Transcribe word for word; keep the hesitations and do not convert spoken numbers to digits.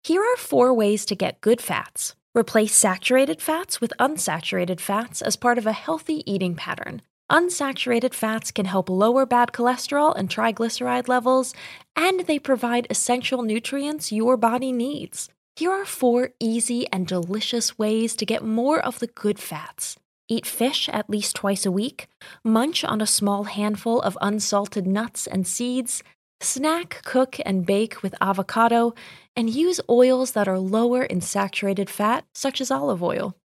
Here are four ways to get good fats. Replace saturated fats with unsaturated fats as part of a healthy eating pattern. Unsaturated fats can help lower bad cholesterol and triglyceride levels, and they provide essential nutrients your body needs. Here are four easy and delicious ways to get more of the good fats. Eat fish at least twice a week, munch on a small handful of unsalted nuts and seeds, snack, cook, and bake with avocado, and use oils that are lower in saturated fat, such as olive oil.